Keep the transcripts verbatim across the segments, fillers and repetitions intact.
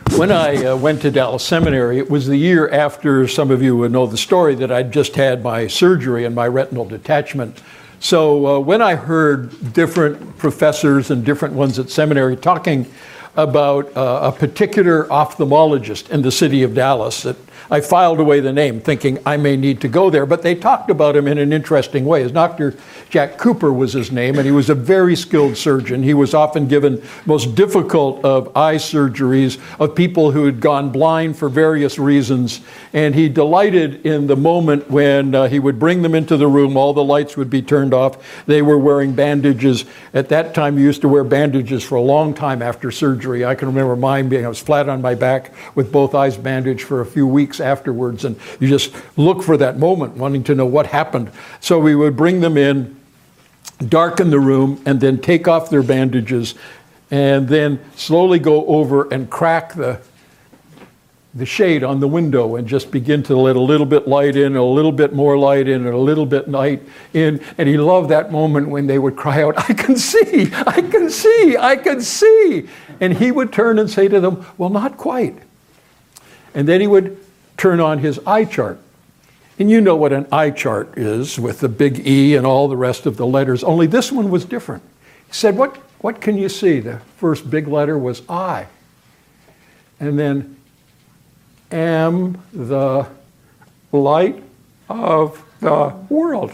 When I uh, went to Dallas Seminary, it was the year after, some of you would know the story, that I'd just had my surgery and my retinal detachment. So uh, when I heard different professors and different ones at seminary talking about uh, a particular ophthalmologist in the city of Dallas, that I filed away the name thinking I may need to go there, but they talked about him in an interesting way. As Doctor Jack Cooper was his name, and he was a very skilled surgeon. He was often given most difficult of eye surgeries of people who had gone blind for various reasons, and he delighted in the moment when uh, he would bring them into the room, all the lights would be turned off, they were wearing bandages. At that time, you used to wear bandages for a long time after surgery. I can remember mine being, I was flat on my back with both eyes bandaged for a few weeks afterwards, and you just look for that moment, wanting to know what happened. So we would bring them in, darken the room, and then take off their bandages, and then slowly go over and crack the the shade on the window and just begin to let a little bit light in, a little bit more light in, and a little bit light in. And he loved that moment when they would cry out, "I can see, I can see, I can see." And he would turn and say to them, "Well, not quite." And then he would turn on his eye chart. And you know what an eye chart is, with the big E and all the rest of the letters, only this one was different. He said, what, what can you see? The first big letter was I. And then, am the light of the world.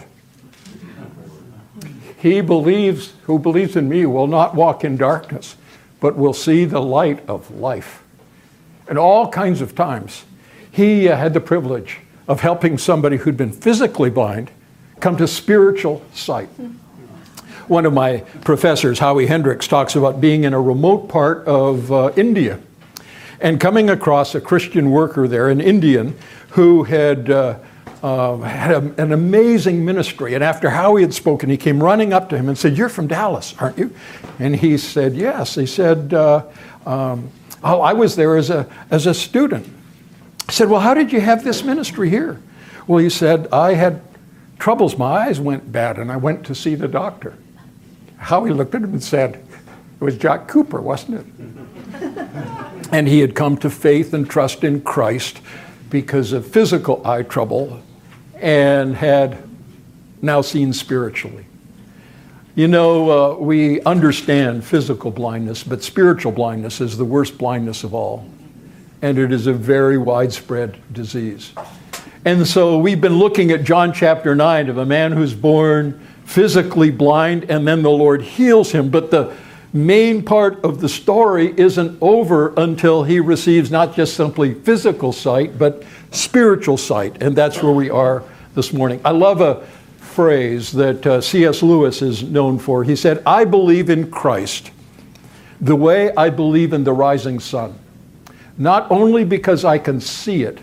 He believes, who believes in me will not walk in darkness, but will see the light of life. And all kinds of times, he uh, had the privilege of helping somebody who'd been physically blind come to spiritual sight. One of my professors, Howie Hendricks, talks about being in a remote part of uh, India and coming across a Christian worker there, an Indian, who had uh, uh, had a, an amazing ministry. And after Howie had spoken, he came running up to him and said, "You're from Dallas, aren't you?" And he said, "Yes." He said, uh, um, "Oh, I was there as a as a student." I said, "Well, how did you have this ministry here?" Well, he said, "I had troubles. My eyes went bad, and I went to see the doctor." Howie looked at him and said, "It was Jack Cooper, wasn't it?" And he had come to faith and trust in Christ because of physical eye trouble and had now seen spiritually. You know, uh, we understand physical blindness, but spiritual blindness is the worst blindness of all. And it is a very widespread disease. And so we've been looking at John chapter nine of a man who's born physically blind, and then the Lord heals him. But the main part of the story isn't over until he receives not just simply physical sight, but spiritual sight. And that's where we are this morning. I love a phrase that uh, C S Lewis is known for. He said, "I believe in Christ the way I believe in the rising sun. Not only because I can see it,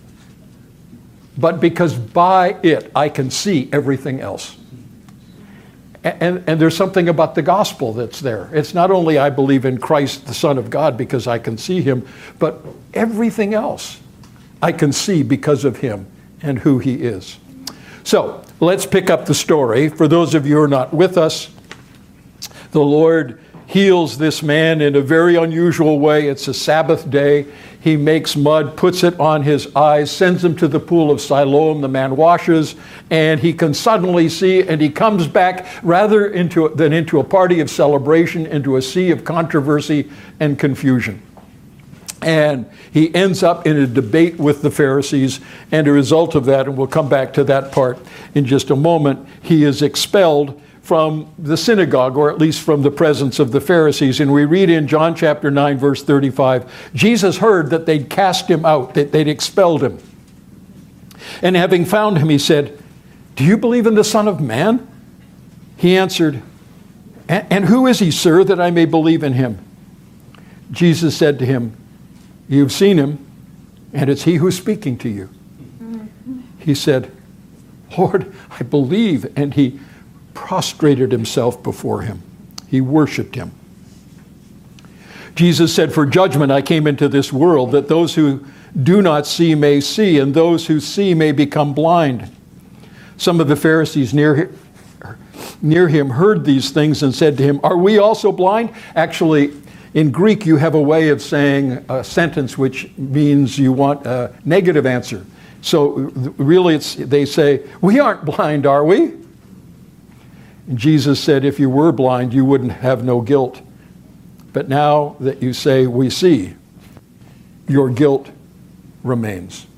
but because by it I can see everything else." And, and there's something about the gospel that's there. It's not only I believe in Christ, the Son of God, because I can see him, but everything else I can see because of him and who he is. So let's pick up the story. For those of you who are not with us, the Lord heals this man in a very unusual way. It's a Sabbath day. He makes mud, puts it on his eyes, sends him to the pool of Siloam. The man washes, and he can suddenly see, and he comes back rather into than into a party of celebration, into a sea of controversy and confusion. And he ends up in a debate with the Pharisees, and a result of that, and we'll come back to that part in just a moment, he is expelled from the synagogue, or at least from the presence of the Pharisees. And we read in John chapter nine, verse thirty-five, Jesus heard that they'd cast him out, that they'd expelled him. And having found him, he said, "Do you believe in the Son of Man?" He answered, "And who is he, sir, that I may believe in him?" Jesus said to him, "You've seen him, and it's he who's speaking to you." He said, "Lord, I believe," and he prostrated himself before him. He worshiped him. Jesus said, "For judgment I came into this world, that those who do not see may see, and those who see may become blind." Some of the Pharisees near, near him heard these things and said to him, "Are we also blind?" Actually, In Greek, you have a way of saying a sentence which means you want a negative answer. So really, it's, they say, we aren't blind, are we? And Jesus said, if you were blind, you wouldn't have no guilt. But now that you say, we see, your guilt remains.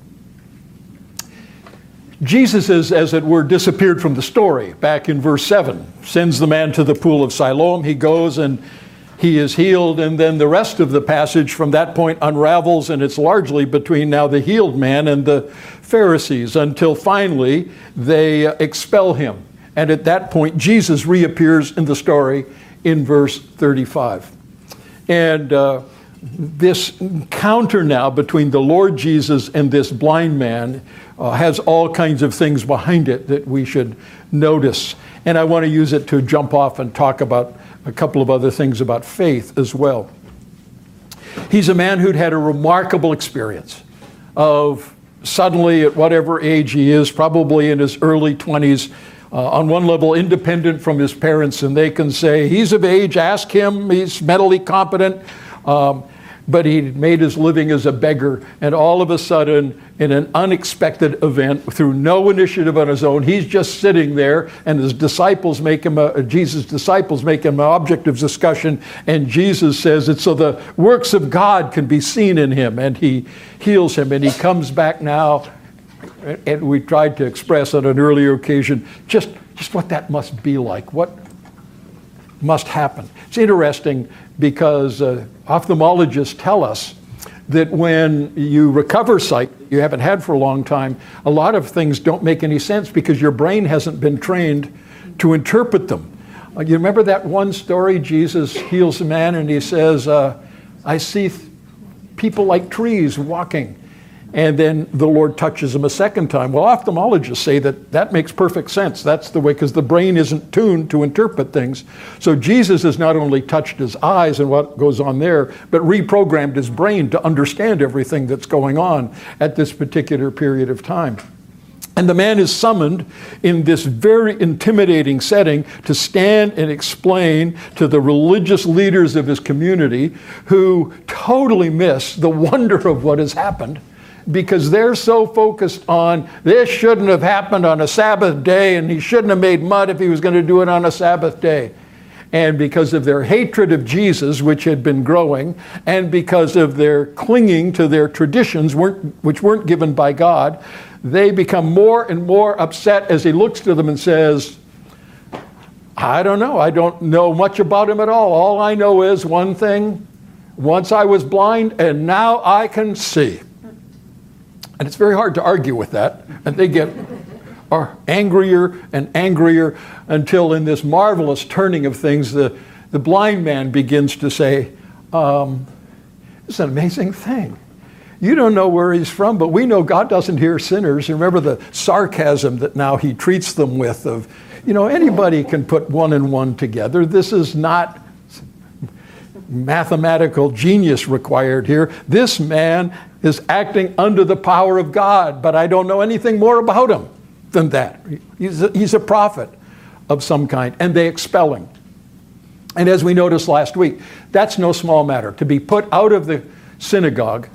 Jesus is, as it were, disappeared from the story. Back in verse seven, sends the man to the pool of Siloam. He goes and he is healed, and then the rest of the passage from that point unravels, and it's largely between now the healed man and the Pharisees, until finally they expel him. And at that point, Jesus reappears in the story in verse thirty-five. And uh, this encounter now between the Lord Jesus and this blind man uh, has all kinds of things behind it that we should notice. And I want to use it to jump off and talk about a couple of other things about faith as well. He's a man who'd had a remarkable experience of suddenly, at whatever age he is, probably in his early twenties, uh, on one level independent from his parents, and they can say, he's of age, ask him, he's mentally competent. Um, but he made his living as a beggar, and all of a sudden, in an unexpected event, through no initiative on his own, he's just sitting there, and his disciples make him, a, Jesus' disciples make him an object of discussion, and Jesus says it so the works of God can be seen in him, and he heals him, and he comes back now, and we tried to express on an earlier occasion just, just what that must be like, what must happen. It's interesting because uh, ophthalmologists tell us that when you recover sight you haven't had for a long time, a lot of things don't make any sense because your brain hasn't been trained to interpret them. Uh, you remember that one story? Jesus heals a man and he says, uh, I see th- people like trees walking. And then the Lord touches him a second time. Well, ophthalmologists say that that makes perfect sense. That's the way, because the brain isn't tuned to interpret things. So Jesus has not only touched his eyes and what goes on there, but reprogrammed his brain to understand everything that's going on at this particular period of time. And the man is summoned in this very intimidating setting to stand and explain to the religious leaders of his community who totally miss the wonder of what has happened, because they're so focused on this shouldn't have happened on a Sabbath day and he shouldn't have made mud if he was going to do it on a Sabbath day. And because of their hatred of Jesus, which had been growing, and because of their clinging to their traditions, weren't, which weren't given by God, they become more and more upset as he looks to them and says, I don't know. I don't know much about him at all. All I know is one thing. Once I was blind and now I can see. And it's very hard to argue with that. And they get are angrier and angrier until in this marvelous turning of things, the, the blind man begins to say, um, it's an amazing thing. You don't know where he's from, but we know God doesn't hear sinners. Remember the sarcasm that now he treats them with of, you know, anybody can put one and one together. This is not mathematical genius required here. This man is acting under the power of God, but I don't know anything more about him than that. He's a, he's a prophet of some kind, and they expel him. And as we noticed last week, that's no small matter. To be put out of the synagogue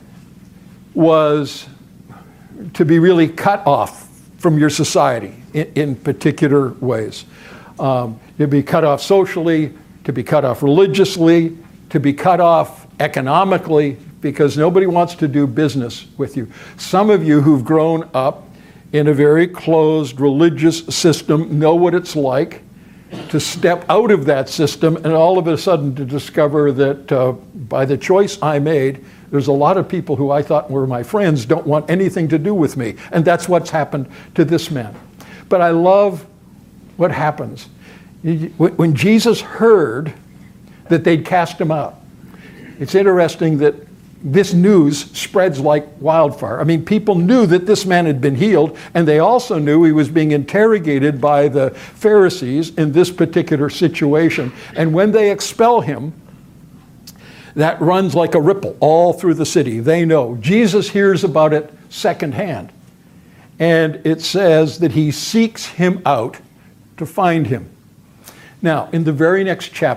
was to be really cut off from your society in, in particular ways. Um, to be cut off socially, to be cut off religiously, to be cut off economically, because nobody wants to do business with you. Some of you who've grown up in a very closed religious system know what it's like to step out of that system and all of a sudden to discover that uh, by the choice I made, there's a lot of people who I thought were my friends don't want anything to do with me. And that's what's happened to this man. But I love what happens. When Jesus heard that they'd cast him out, it's interesting that this news spreads like wildfire. I mean, people knew that this man had been healed, and they also knew he was being interrogated by the Pharisees in this particular situation. And when they expel him, that runs like a ripple all through the city. They know. Jesus hears about it secondhand. And it says that he seeks him out to find him. Now, in the very next chapter,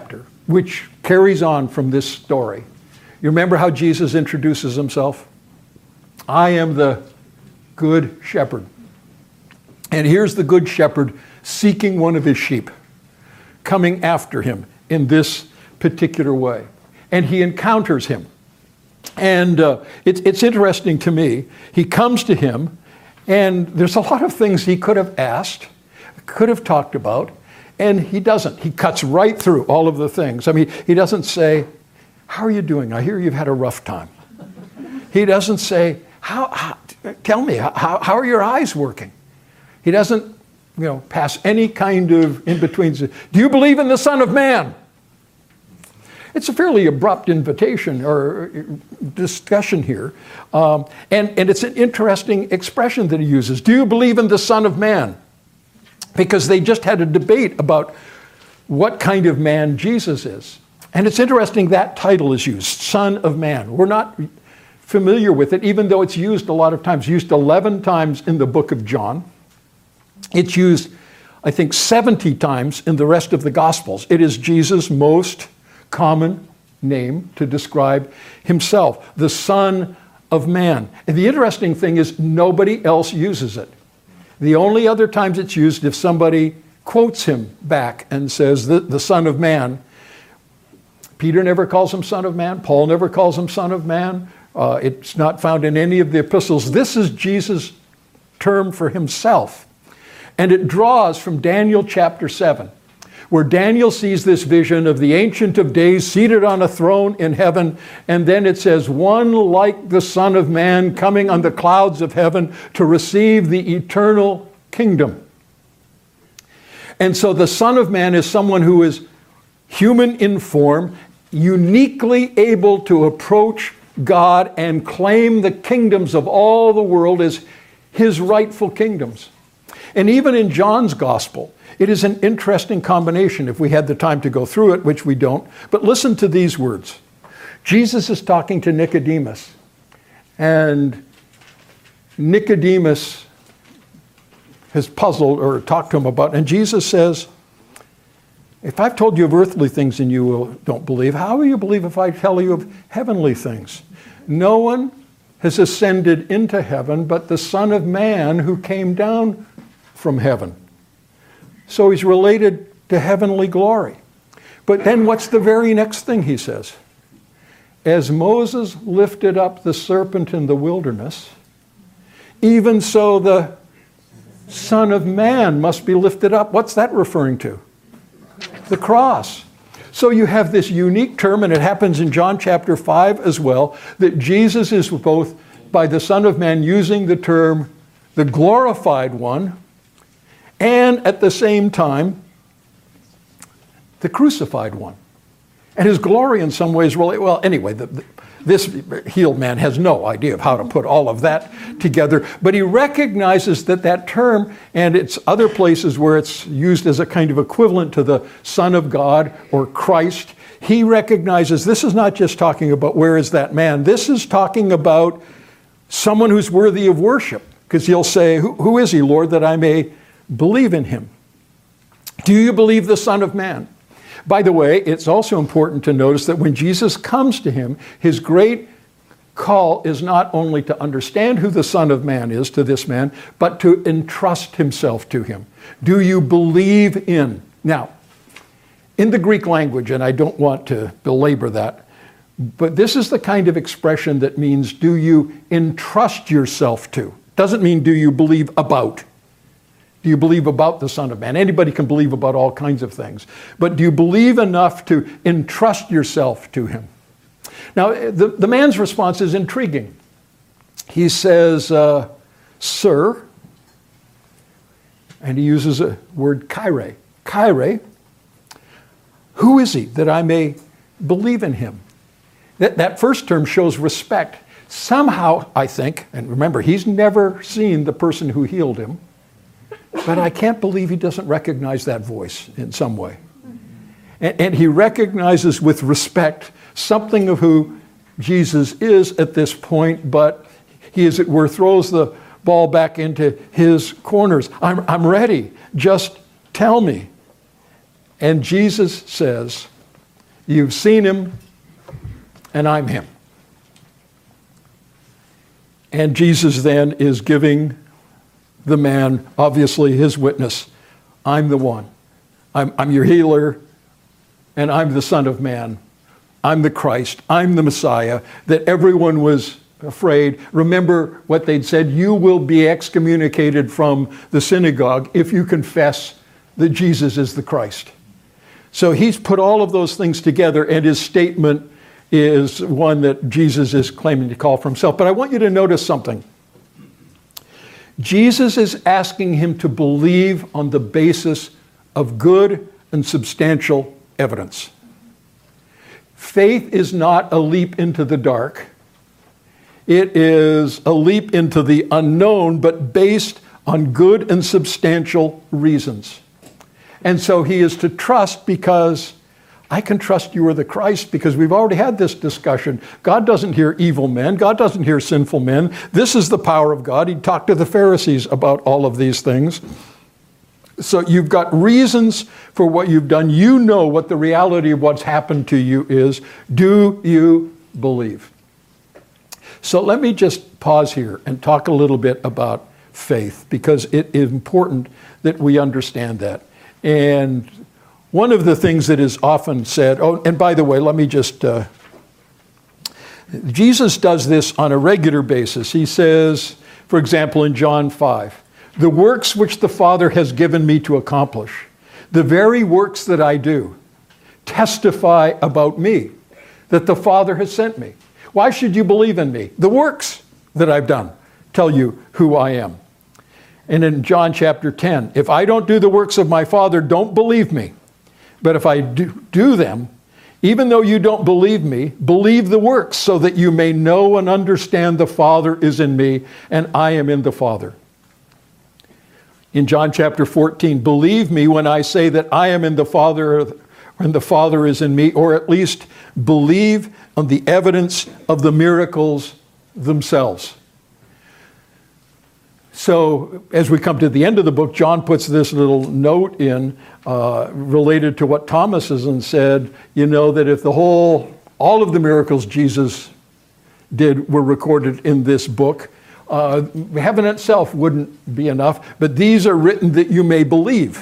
which carries on from this story. You remember how Jesus introduces himself? I am the good shepherd. And here's the good shepherd seeking one of his sheep, coming after him in this particular way. And he encounters him. And uh, it's, it's interesting to me. He comes to him, and there's a lot of things he could have asked, could have talked about, and he doesn't. He cuts right through all of the things. I mean, he doesn't say, how are you doing? I hear you've had a rough time. He doesn't say, how, how tell me, how, how are your eyes working? He doesn't, you know, pass any kind of in-betweens. Do you believe in the Son of Man? It's a fairly abrupt invitation or discussion here. Um, and, and it's an interesting expression that he uses. Do you believe in the Son of Man? Because they just had a debate about what kind of man Jesus is. And it's interesting that title is used, Son of Man. We're not familiar with it, even though it's used a lot of times. Used eleven times in the book of John. It's used, I think, seventy times in the rest of the Gospels. It is Jesus' most common name to describe himself, the Son of Man. And the interesting thing is nobody else uses it. The only other times it's used if somebody quotes him back and says the, the Son of Man. Peter never calls him Son of Man. Paul never calls him Son of Man. Uh, it's not found in any of the epistles. This is Jesus' term for himself. And it draws from Daniel chapter seven, where Daniel sees this vision of the Ancient of Days seated on a throne in heaven. And then it says, one like the Son of Man coming on the clouds of heaven to receive the eternal kingdom. And so the Son of Man is someone who is human in form, uniquely able to approach God and claim the kingdoms of all the world as his rightful kingdoms. And even in John's gospel, it is an interesting combination if we had the time to go through it, which we don't. But listen to these words. Jesus is talking to Nicodemus. And Nicodemus has puzzled or talked to him about, and Jesus says, if I've told you of earthly things and you don't believe, how will you believe if I tell you of heavenly things? No one has ascended into heaven but the Son of Man who came down from heaven. So he's related to heavenly glory. But then what's the very next thing he says? As Moses lifted up the serpent in the wilderness, even so the Son of Man must be lifted up. What's that referring to? The cross. So you have this unique term, and it happens in John chapter five as well, that Jesus is both, by the Son of Man, using the term the glorified one, and at the same time, the crucified one. And his glory in some ways really, well, anyway, the, the, this healed man has no idea of how to put all of that together, but he recognizes that that term, and it's other places where it's used as a kind of equivalent to the Son of God or Christ, he recognizes this is not just talking about where is that man, this is talking about someone who's worthy of worship, because he'll say, who, who is he, Lord, that I may believe in him? Do you believe the Son of Man? By the way, it's also important to notice that when Jesus comes to him, his great call is not only to understand who the Son of Man is to this man, but to entrust himself to him. Do you believe in? Now, in the Greek language, and I don't want to belabor that, but this is the kind of expression that means do you entrust yourself to? Doesn't mean do you believe about. Do you believe about the Son of Man? Anybody can believe about all kinds of things. But do you believe enough to entrust yourself to him? Now, the, the man's response is intriguing. He says, uh, Sir, and he uses a word, Kyrie. Kyrie, who is he that I may believe in him? That, that first term shows respect. Somehow, I think, and remember, he's never seen the person who healed him, but I can't believe he doesn't recognize that voice in some way. And, and he recognizes with respect something of who Jesus is at this point, but he, as it were, throws the ball back into his corners. I'm, I'm ready. Just tell me. And Jesus says, You've seen him, and I'm him. And Jesus then is giving the man, obviously, his witness. I'm the one. I'm, I'm your healer, and I'm the Son of Man. I'm the Christ. I'm the Messiah. That everyone was afraid. Remember what they'd said, you will be excommunicated from the synagogue if you confess that Jesus is the Christ. So he's put all of those things together, and his statement is one that Jesus is claiming to call for himself. But I want you to notice something. Jesus is asking him to believe on the basis of good and substantial evidence. Faith is not a leap into the dark. It is a leap into the unknown, but based on good and substantial reasons. And so he is to trust because I can trust you are the Christ, because we've already had this discussion. God doesn't hear evil men. God doesn't hear sinful men. This is the power of God. He talked to the Pharisees about all of these things. So you've got reasons for what you've done. You know what the reality of what's happened to you is. Do you believe? So let me just pause here and talk a little bit about faith, because it is important that we understand that. And one of the things that is often said, oh, and by the way, let me just, uh, Jesus does this on a regular basis. He says, for example, in John five, the works which the Father has given me to accomplish, the very works that I do, testify about me, that the Father has sent me. Why should you believe in me? The works that I've done tell you who I am. And in John chapter ten, if I don't do the works of my Father, don't believe me. But if I do, do them, even though you don't believe me, believe the works, so that you may know and understand the Father is in me and I am in the Father. In John chapter fourteen, believe me when I say that I am in the Father and the Father is in me, or at least believe on the evidence of the miracles themselves. So as we come to the end of the book, John puts this little note in uh, related to what Thomas has said, you know, that if the whole, all of the miracles Jesus did were recorded in this book, uh, heaven itself wouldn't be enough, but these are written that you may believe.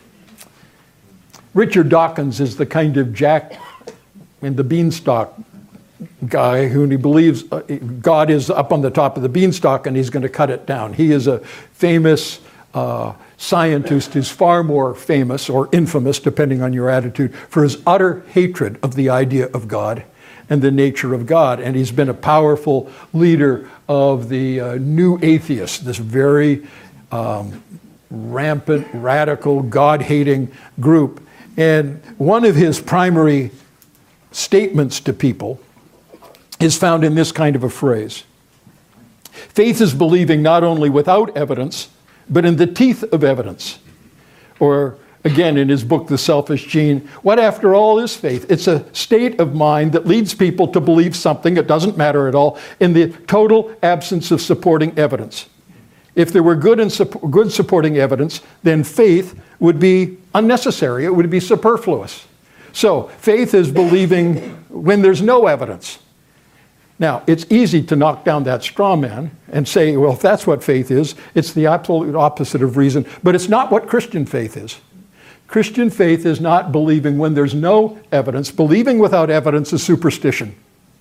Richard Dawkins is the kind of Jack in the Beanstalk guy who he believes God is up on the top of the beanstalk and he's going to cut it down. He is a famous uh, scientist who's far more famous or infamous, depending on your attitude, for his utter hatred of the idea of God and the nature of God. And he's been a powerful leader of the uh, new atheists, this very um, rampant, radical, God-hating group. And one of his primary statements to people is found in this kind of a phrase. Faith is believing not only without evidence, but in the teeth of evidence. Or again, in his book, The Selfish Gene, what after all is faith? It's a state of mind that leads people to believe something, it doesn't matter at all, in the total absence of supporting evidence. If there were good and su- good supporting evidence, then faith would be unnecessary, it would be superfluous. So faith is believing when there's no evidence. Now, it's easy to knock down that straw man and say, well, if that's what faith is, it's the absolute opposite of reason. But it's not what Christian faith is. Christian faith is not believing when there's no evidence. Believing without evidence is superstition.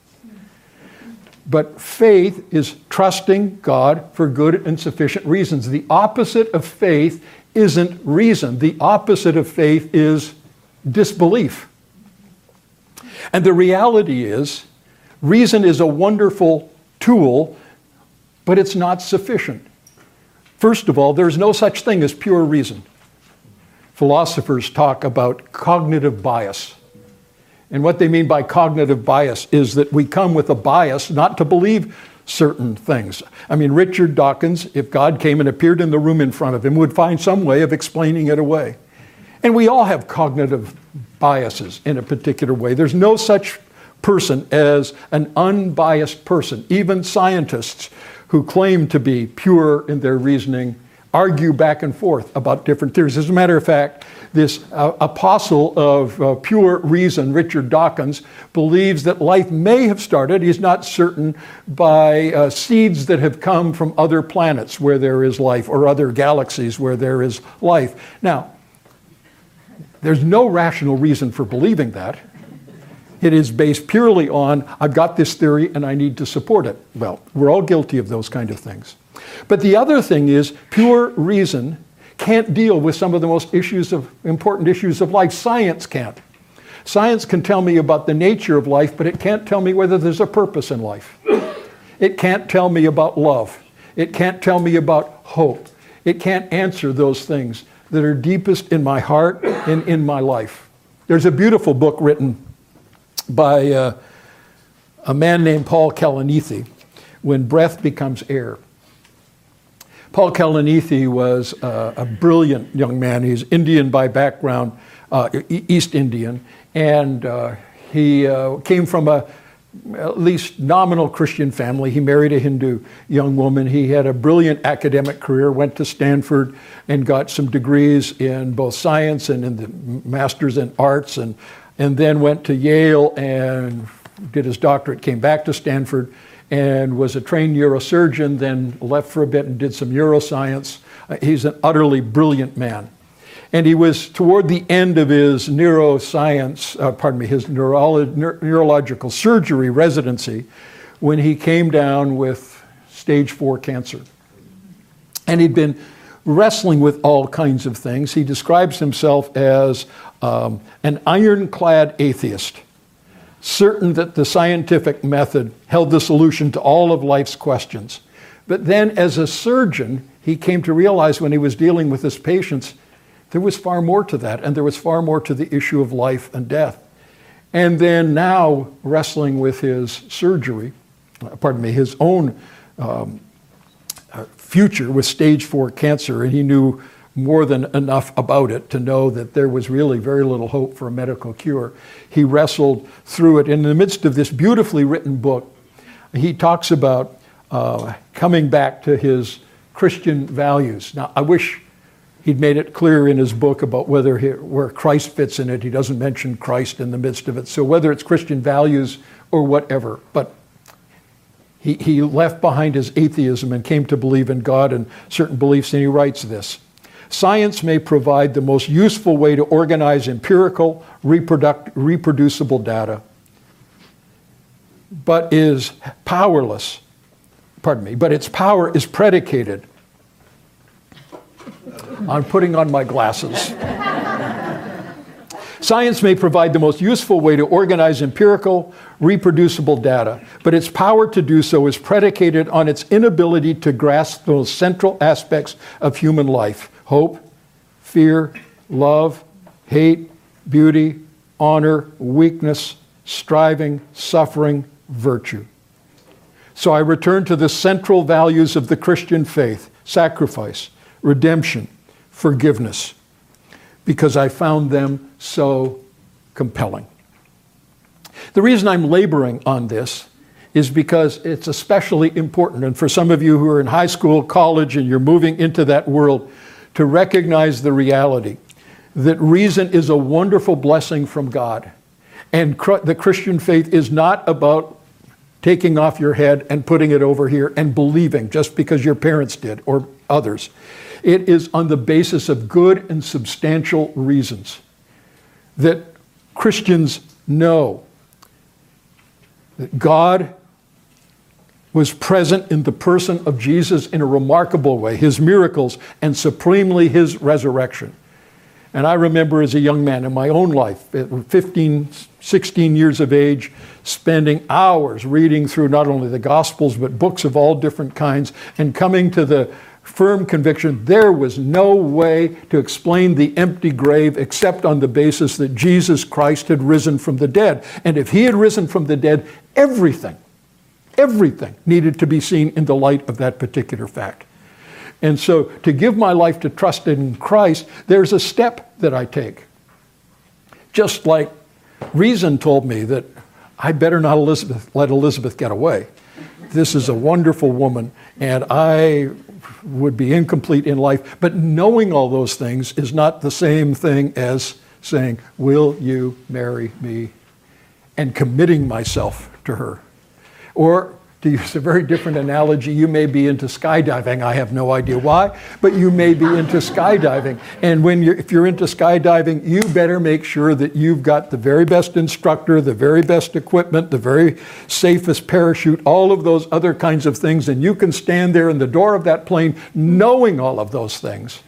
But faith is trusting God for good and sufficient reasons. The opposite of faith isn't reason. The opposite of faith is disbelief. And the reality is, reason is a wonderful tool, but it's not sufficient. First of all, there's no such thing as pure reason. Philosophers talk about cognitive bias. And what they mean by cognitive bias is that we come with a bias not to believe certain things. I mean, Richard Dawkins, if God came and appeared in the room in front of him, would find some way of explaining it away. And we all have cognitive biases in a particular way. There's no such person as an unbiased person. Even scientists who claim to be pure in their reasoning argue back and forth about different theories. As a matter of fact, this uh, apostle of uh, pure reason, Richard Dawkins, believes that life may have started, he's not certain, by uh, seeds that have come from other planets where there is life, or other galaxies where there is life. Now, there's no rational reason for believing that. It is based purely on, I've got this theory and I need to support it. Well, we're all guilty of those kind of things. But the other thing is, pure reason can't deal with some of the most issues of important issues of life. Science can't. Science can tell me about the nature of life, but it can't tell me whether there's a purpose in life. It can't tell me about love. It can't tell me about hope. It can't answer those things that are deepest in my heart and in my life. There's a beautiful book written by uh, a man named Paul Kalanithi, When Breath Becomes Air. Paul Kalanithi was uh, a brilliant young man. He's Indian by background, uh, East Indian, and uh, he uh, came from a at least nominal Christian family. He married a Hindu young woman. He had a brilliant academic career, went to Stanford and got some degrees in both science and in the masters in arts, and, and then went to Yale and did his doctorate, came back to Stanford, and was a trained neurosurgeon, then left for a bit and did some neuroscience. Uh, he's an utterly brilliant man. And he was toward the end of his neuroscience, uh, pardon me, his neurolo- neuro- neurological surgery residency when he came down with stage four cancer. And he'd been wrestling with all kinds of things. He describes himself as um, an ironclad atheist, certain that the scientific method held the solution to all of life's questions. But then as a surgeon, he came to realize when he was dealing with his patients, there was far more to that, and there was far more to the issue of life and death. And then now wrestling with his surgery, pardon me, his own um, future with stage four cancer, and he knew more than enough about it to know that there was really very little hope for a medical cure. He wrestled through it. In the midst of this beautifully written book, he talks about uh, coming back to his Christian values. Now, I wish he'd made it clear in his book about whether he, where Christ fits in it. He doesn't mention Christ in the midst of it. So whether it's Christian values or whatever, but he, he left behind his atheism and came to believe in God and certain beliefs, and he writes this: science may provide the most useful way to organize empirical, reproduct, reproducible data, but is powerless, pardon me, but its power is predicated on putting on my glasses. Science may provide the most useful way to organize empirical, reproducible data, but its power to do so is predicated on its inability to grasp those central aspects of human life: hope, fear, love, hate, beauty, honor, weakness, striving, suffering, virtue. So I return to the central values of the Christian faith: sacrifice, redemption, forgiveness, because I found them so compelling. The reason I'm laboring on this is because it's especially important, and for some of you who are in high school, college, and you're moving into that world, to recognize the reality that reason is a wonderful blessing from God. And cr- the Christian faith is not about taking off your head and putting it over here and believing just because your parents did or others. It is on the basis of good and substantial reasons that Christians know that God was present in the person of Jesus in a remarkable way, his miracles, and supremely his resurrection. And I remember as a young man in my own life, at fifteen, sixteen years of age, spending hours reading through not only the Gospels, but books of all different kinds, and coming to the firm conviction there was no way to explain the empty grave except on the basis that Jesus Christ had risen from the dead. And if he had risen from the dead, everything, everything needed to be seen in the light of that particular fact. And so to give my life to trust in Christ, there's a step that I take. Just like reason told me that I better not Elizabeth, let Elizabeth get away. This is a wonderful woman, and I would be incomplete in life. But knowing all those things is not the same thing as saying, will you marry me? And committing myself to her. Or, to use a very different analogy, you may be into skydiving. I have no idea why, but you may be into skydiving. And when you're, if you're into skydiving, you better make sure that you've got the very best instructor, the very best equipment, the very safest parachute, all of those other kinds of things. And you can stand there in the door of that plane knowing all of those things.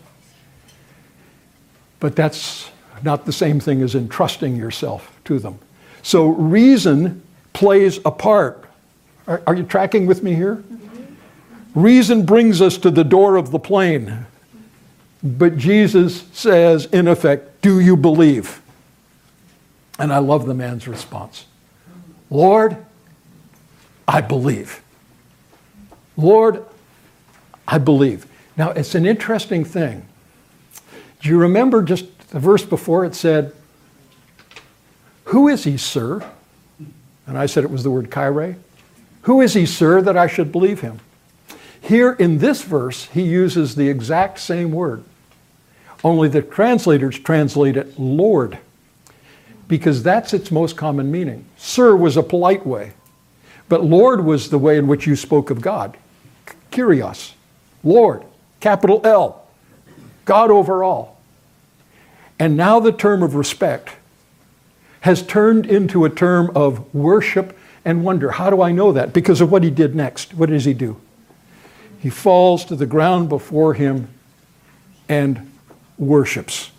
But that's not the same thing as entrusting yourself to them. So reason plays a part. Are, are you tracking with me here? Mm-hmm. Reason brings us to the door of the plane. But Jesus says, in effect, do you believe? And I love the man's response. Lord, I believe. Lord, I believe. Now, it's an interesting thing. Do you remember just the verse before it said, who is he, sir? And I said it was the word Kyrie. Who is he, sir, that I should believe him? Here in this verse, he uses the exact same word. Only the translators translate it Lord, because that's its most common meaning. Sir was a polite way, but Lord was the way in which you spoke of God. Kyrios, Lord, capital L, God over all. And now the term of respect has turned into a term of worship and wonder. How do I know that? Because of what he did next. What does he do? He falls to the ground before him and worships.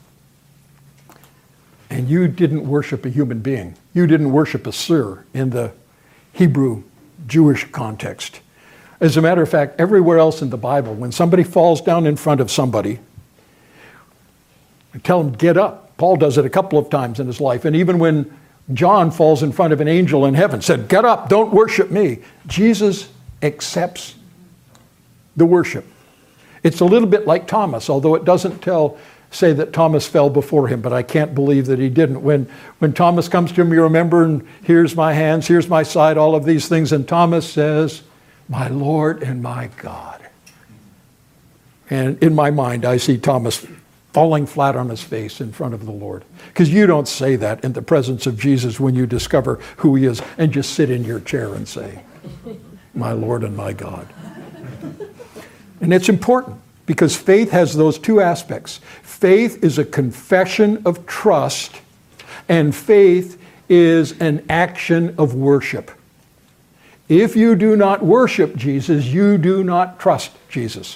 And you didn't worship a human being. You didn't worship a sir in the Hebrew Jewish context. As a matter of fact, everywhere else in the Bible, when somebody falls down in front of somebody, tell them, get up. Paul does it a couple of times in his life. And even when John falls in front of an angel in heaven, said, get up, don't worship me. Jesus accepts the worship. It's a little bit like Thomas, although it doesn't tell, say that Thomas fell before him, but I can't believe that he didn't. When, when Thomas comes to him, you remember, and here's my hands, here's my side, all of these things. And Thomas says, my Lord and my God. And in my mind, I see Thomas falling flat on his face in front of the Lord. Because you don't say that in the presence of Jesus when you discover who he is and just sit in your chair and say, my Lord and my God. And it's important because faith has those two aspects. Faith is a confession of trust, and faith is an action of worship. If you do not worship Jesus, you do not trust Jesus.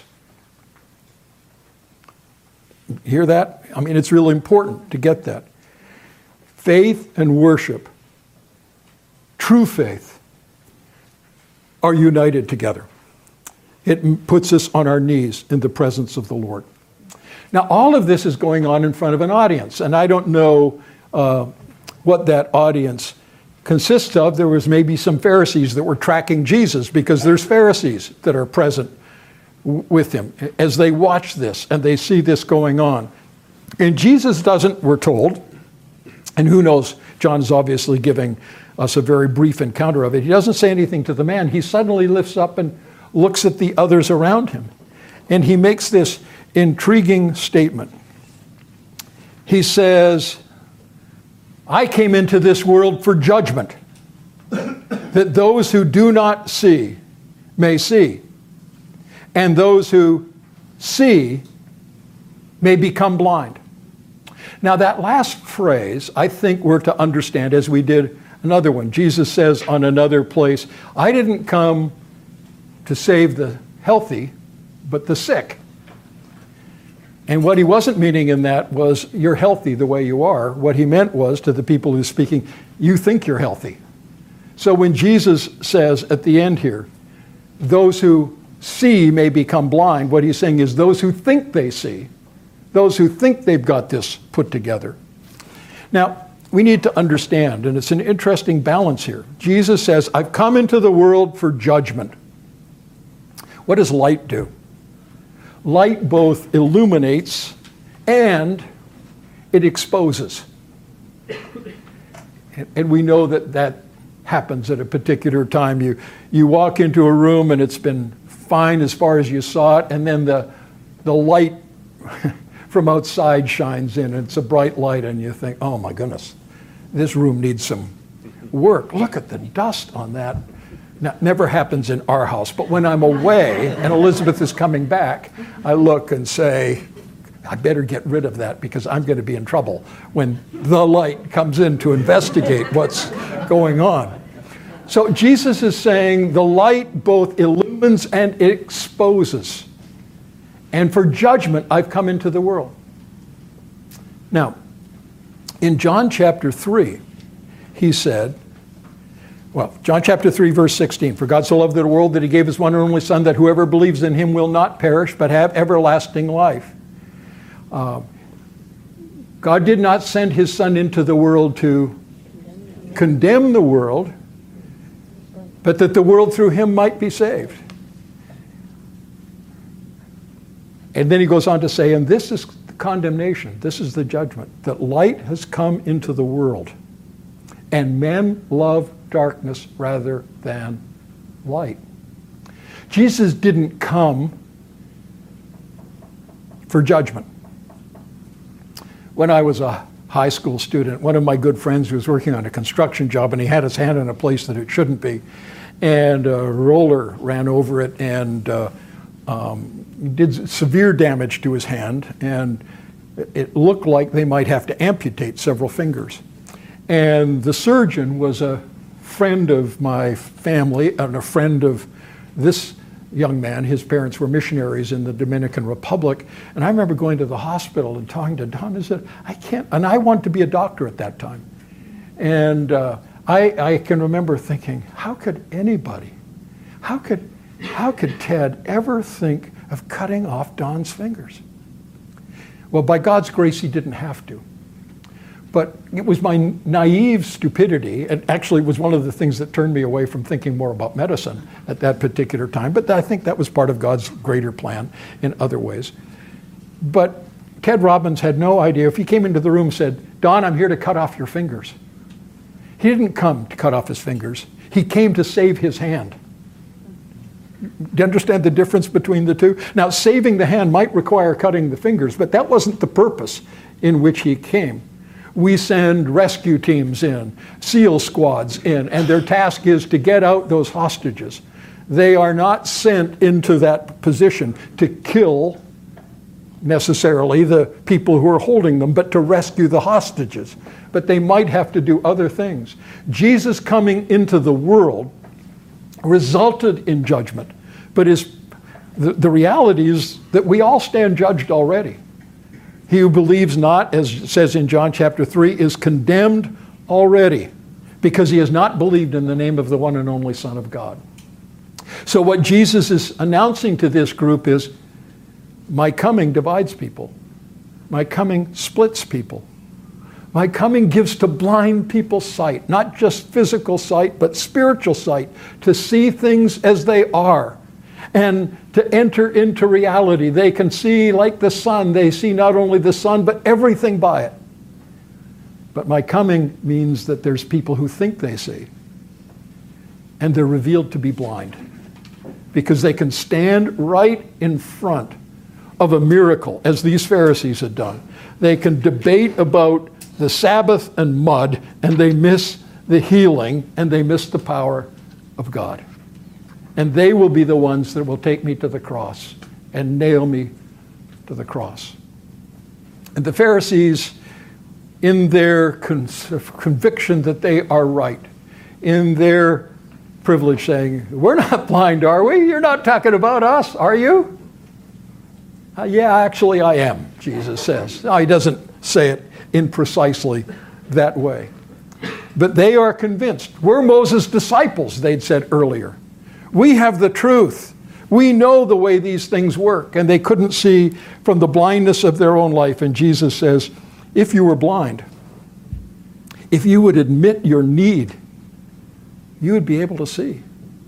Hear that? I mean, it's really important to get that. Faith and worship, true faith, are united together. It puts us on our knees in the presence of the Lord. Now, all of this is going on in front of an audience, and I don't know uh, what that audience consists of. There was maybe some Pharisees that were tracking Jesus, because there's Pharisees that are present with him as they watch this and they see this going on. And Jesus doesn't, we're told, and who knows, John's obviously giving us a very brief encounter of it. He doesn't say anything to the man. He suddenly lifts up and looks at the others around him. And he makes this intriguing statement. He says, I came into this world for judgment, that those who do not see may see, and those who see may become blind. Now that last phrase, I think we're to understand as we did another one. Jesus says on another place, I didn't come to save the healthy, but the sick. And what he wasn't meaning in that was you're healthy the way you are. What he meant was to the people who's speaking, you think you're healthy. So when Jesus says at the end here, those who see may become blind, what he's saying is those who think they see, those who think they've got this put together. Now, we need to understand, and it's an interesting balance here. Jesus says, I've come into the world for judgment. What does light do? Light both illuminates and it exposes. And we know that that happens at a particular time. You, you walk into a room and it's been fine as far as you saw it, and then the, the light from outside shines in. It's a bright light, and you think, oh my goodness, this room needs some work. Look at the dust on that. Now, never happens in our house, but when I'm away and Elizabeth is coming back, I look and say, I better get rid of that because I'm going to be in trouble when the light comes in to investigate what's going on. So Jesus is saying the light both illumines and exposes. And for judgment, I've come into the world. Now, in John chapter three, he said, well, John chapter three, verse sixteen, for God so loved the world that he gave his one and only Son, that whoever believes in him will not perish, but have everlasting life. Uh, God did not send his Son into the world to condemn the world, but that the world through him might be saved. And then he goes on to say, and this is condemnation, this is the judgment, that light has come into the world, and men love darkness rather than light. Jesus didn't come for judgment. When I was a high school student, one of my good friends was working on a construction job, and he had his hand in a place that it shouldn't be, and a roller ran over it and uh, um, did severe damage to his hand, and it looked like they might have to amputate several fingers. And the surgeon was a friend of my family and a friend of this young man. His parents were missionaries in the Dominican Republic. And I remember going to the hospital and talking to Don and said, I can't, and I wanted to be a doctor at that time. And uh, I, I can remember thinking, how could anybody, how could, how could Ted ever think of cutting off Don's fingers? Well, by God's grace, he didn't have to. But it was my naive stupidity, and actually it was one of the things that turned me away from thinking more about medicine at that particular time, but I think that was part of God's greater plan in other ways. But Ted Robbins had no idea. If he came into the room and said, Don, I'm here to cut off your fingers. He didn't come to cut off his fingers. He came to save his hand. Do you understand the difference between the two? Now, saving the hand might require cutting the fingers, but that wasn't the purpose in which he came. We send rescue teams in, SEAL squads in, and their task is to get out those hostages. They are not sent into that position to kill necessarily the people who are holding them, but to rescue the hostages. But they might have to do other things. Jesus coming into the world resulted in judgment, but is, the, the reality is that we all stand judged already. He who believes not, as it says in John chapter three, is condemned already because he has not believed in the name of the one and only Son of God. So what Jesus is announcing to this group is, my coming divides people. My coming splits people. My coming gives to blind people sight, not just physical sight, but spiritual sight, to see things as they are. And to enter into reality. They can see like the sun. They see not only the sun, but everything by it. But my coming means that there's people who think they see. And they're revealed to be blind. Because they can stand right in front of a miracle, as these Pharisees had done. They can debate about the Sabbath and mud, and they miss the healing, and they miss the power of God. And they will be the ones that will take me to the cross and nail me to the cross. And the Pharisees, in their con- conviction that they are right, in their privilege saying, we're not blind, are we? You're not talking about us, are you? Uh, yeah, actually I am, Jesus says. No, he doesn't say it in precisely that way. But they are convinced. We're Moses' disciples, they'd said earlier. We have the truth. We know the way these things work. And they couldn't see from the blindness of their own life. And Jesus says, if you were blind, if you would admit your need, you would be able to see.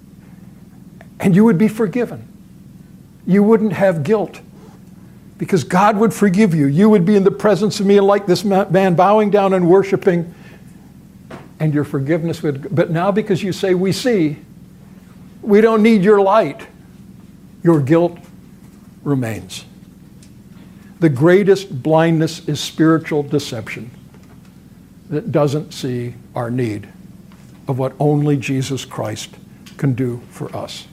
And you would be forgiven. You wouldn't have guilt. Because God would forgive you. You would be in the presence of me like this man bowing down and worshiping. And your forgiveness would, but now because you say we see, we don't need your light. your guilt remains. The greatest blindness is spiritual deception that doesn't see our need of what only Jesus Christ can do for us.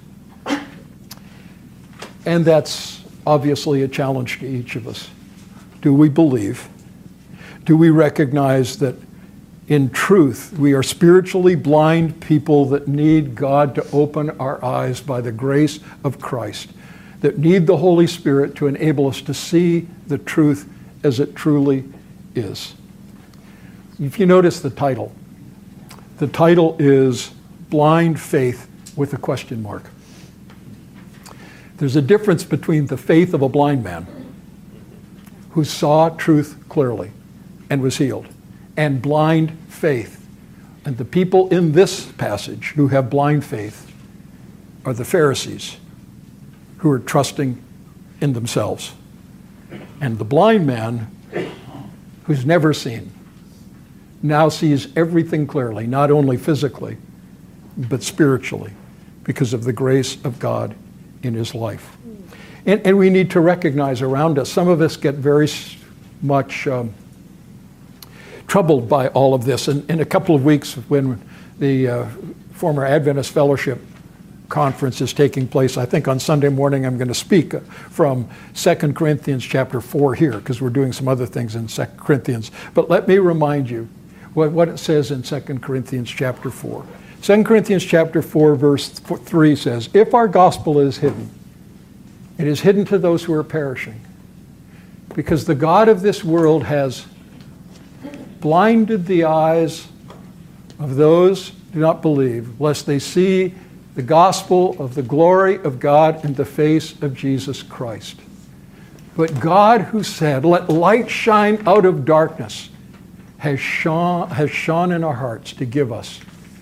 And that's obviously a challenge to each of us. Do we believe? Do we recognize that in truth we are spiritually blind people that need God to open our eyes by the grace of Christ, that need the Holy Spirit to enable us to see the truth as it truly is? If you notice the title, the title is Blind Faith with a question mark. There's a difference between the faith of a blind man who saw truth clearly and was healed, and blind faith. And the people in this passage who have blind faith are the Pharisees, who are trusting in themselves. And the blind man, who's never seen, now sees everything clearly, not only physically, but spiritually, because of the grace of God in his life. And, and we need to recognize around us, some of us get very much um, troubled by all of this. And in a couple of weeks, when the uh, former Adventist Fellowship Conference is taking place, I think on Sunday morning I'm going to speak from Second Corinthians chapter four here, because we're doing some other things in Second Corinthians. But let me remind you what, what it says in Second Corinthians chapter four. Second Corinthians chapter four, verse three says, if our gospel is hidden, it is hidden to those who are perishing, because the God of this world has blinded the eyes of those who do not believe, lest they see the gospel of the glory of God in the face of Jesus Christ. But God, who said, let light shine out of darkness, has shone, has shone in our hearts to give us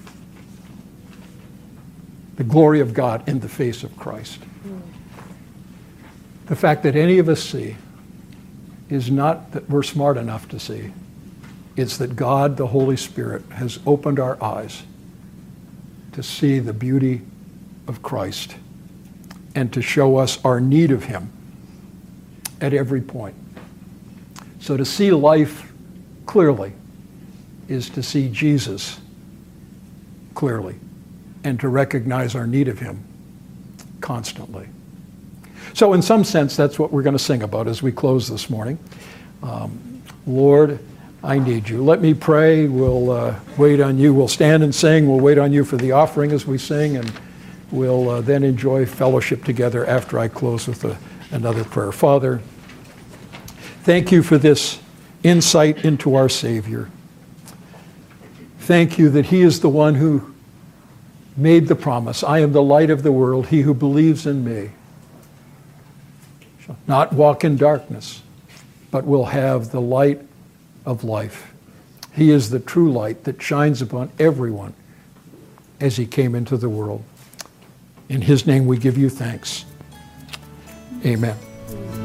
the glory of God in the face of Christ. The fact that any of us see is not that we're smart enough to see. It's that God, the Holy Spirit, has opened our eyes to see the beauty of Christ and to show us our need of him at every point. So to see life clearly is to see Jesus clearly and to recognize our need of him constantly. So in some sense, that's what we're going to sing about as we close this morning. Um, Lord, I need you. Let me pray. We'll uh, wait on you. We'll stand and sing. We'll wait on you for the offering as we sing, and we'll uh, then enjoy fellowship together after I close with a, another prayer. Father, thank you for this insight into our Savior. Thank you that he is the one who made the promise, I am the light of the world. He who believes in me shall not walk in darkness, but will have the light of life. He is the true light that shines upon everyone as he came into the world. In his name we give you thanks. Amen.